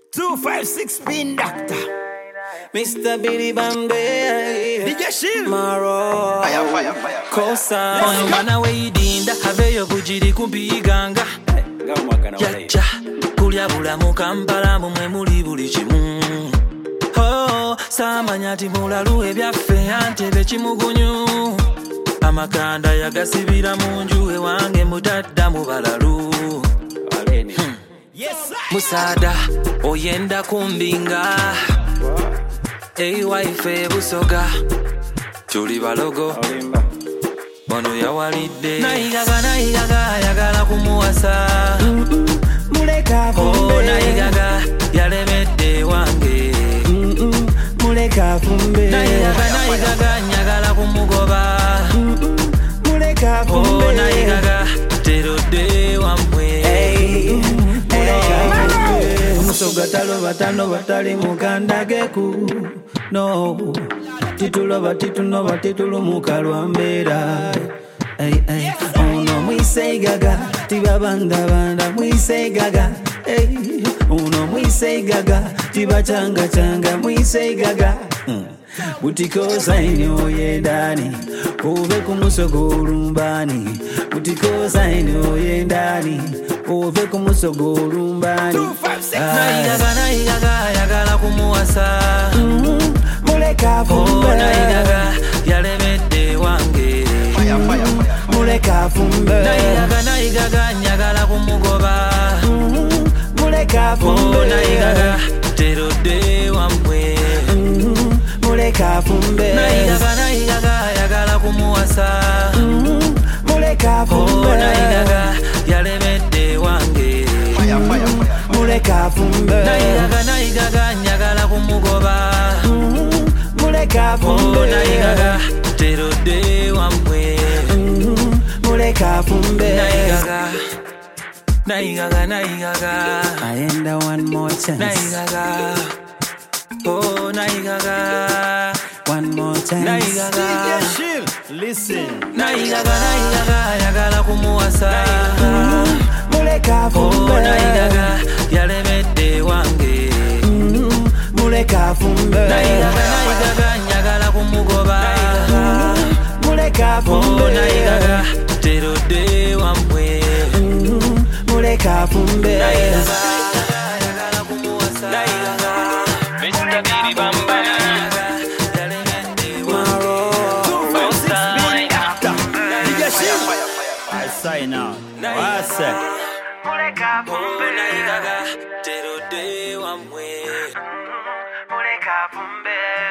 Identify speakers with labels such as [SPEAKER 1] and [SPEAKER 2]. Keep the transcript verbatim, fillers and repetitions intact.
[SPEAKER 1] two five six Spin Doctor,
[SPEAKER 2] Mister Billy Bambe,
[SPEAKER 1] D J Shield,
[SPEAKER 2] Maro,
[SPEAKER 1] fire, fire, fire,
[SPEAKER 2] Kosa, Mwana weidinda, aveyo kujiri kumpiganga. Yacha, kulya bulamu Kampala mumwe muli buli kimu. Oh, samanyati mulalu ebyaffe antebe kimugunyu. Amakanda yagasibira munju ewange mutadda mu balalu. Hmm.
[SPEAKER 1] yes,
[SPEAKER 2] Musada oyenda kumbinga. Hey wife busoga tuli balogo Bono yawalidde nayigaga nayigaga yagala kumuwasa
[SPEAKER 3] Muleka fumbe
[SPEAKER 2] Oh nayigaga yalemedde wange
[SPEAKER 3] Muleka fumbe
[SPEAKER 2] nayigaga nayigaga nyagala kumugoba
[SPEAKER 3] Muleka fumbe
[SPEAKER 2] Oh nayigaga terodde wamwe
[SPEAKER 3] Musoga taloba tano batali muganda geku no tituloba titunoba titulu mukalwa mbera ay ay uno mwise gaga tibabanda banda mwise gaga ay uno mwise gaga tibachanga changa mwise gaga Butikoza inyo yendani Ove kumusogo urumbani Butikoza inyo yendani Ove kumusogo urumbani
[SPEAKER 2] nayigaga nayigaga yagala kumuwasa
[SPEAKER 3] Muleka fumbe
[SPEAKER 2] Oh nayigaga yalemedde wange
[SPEAKER 3] Muleka fumbe
[SPEAKER 2] nayigaga nayigaga nyagala kumugoba
[SPEAKER 3] Muleka fumbe
[SPEAKER 2] Oh nayigaga terodde wamwe
[SPEAKER 3] Muleka fumbe
[SPEAKER 2] nayigaga nayigaga yagala kumuwasa
[SPEAKER 3] Muleka fumbe
[SPEAKER 2] Oh nayigaga yalemedde wange
[SPEAKER 3] Muleka fumbe
[SPEAKER 2] nayigaga nayigaga nyagala kumugoba
[SPEAKER 3] Muleka fumbe
[SPEAKER 2] Oh nayigaga terodde wamwe
[SPEAKER 3] Muleka fumbe
[SPEAKER 2] nayigaga nayigaga nayigaga
[SPEAKER 3] Ayenda one more chance
[SPEAKER 2] nayigaga Oh nayigaga
[SPEAKER 3] One more chance
[SPEAKER 2] nayigaga
[SPEAKER 1] D J Shield, listen,
[SPEAKER 2] nayigaga nayigaga yagala kumuwasa
[SPEAKER 3] Muleka
[SPEAKER 2] Oh
[SPEAKER 3] fumbe
[SPEAKER 2] nayigaga yalemedde wange
[SPEAKER 3] Muleka fumbe
[SPEAKER 2] nayigaga nayigaga nyagala kumugoba
[SPEAKER 3] Muleka fumbe
[SPEAKER 2] Oh nayigaga terodde wamwe
[SPEAKER 3] Muleka fumbe
[SPEAKER 2] nayigaga yagala kumuwasa nayigaga Mister Billy Bamba yalemedde wange
[SPEAKER 1] two five six Spin Doctor, D J Shield, I sign out, I say,
[SPEAKER 3] Muleka
[SPEAKER 2] Oh nayigaga terodde wamwe
[SPEAKER 3] Muleka fumbe